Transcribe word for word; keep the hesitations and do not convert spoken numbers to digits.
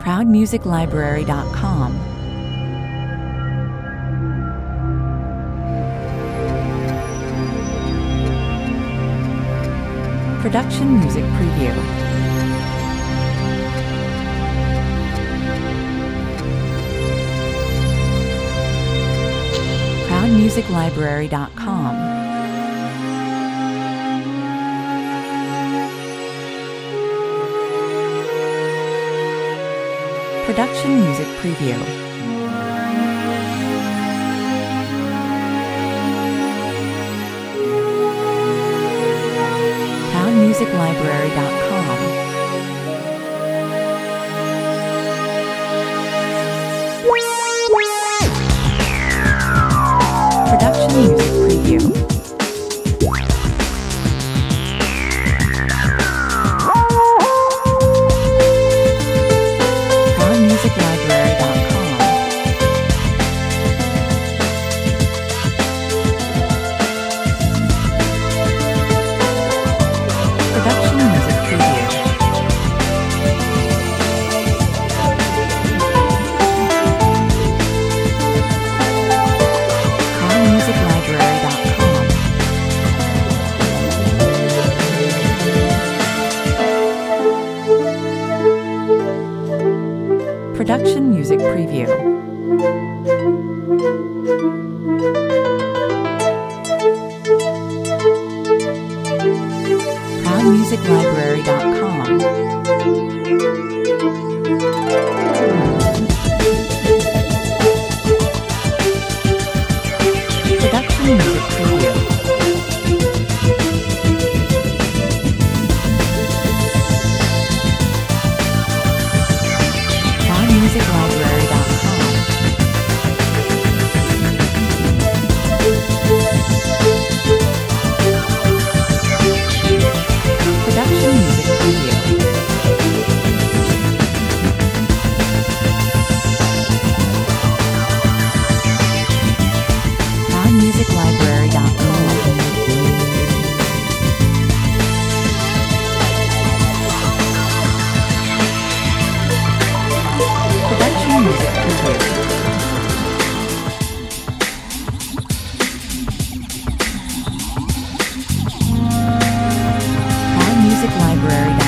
proud music library dot com. Production Music Preview. proud music library dot com. Production Music Preview. proud music library dot com. Production Music Preview. proud music library dot com. Production Music Preview. proud music library dot com. Production Music Preview. proud music library dot com. Production Music Preview. proud music library dot com. Production Music Preview. proud music library dot com. Production Music Preview. proud music library dot com.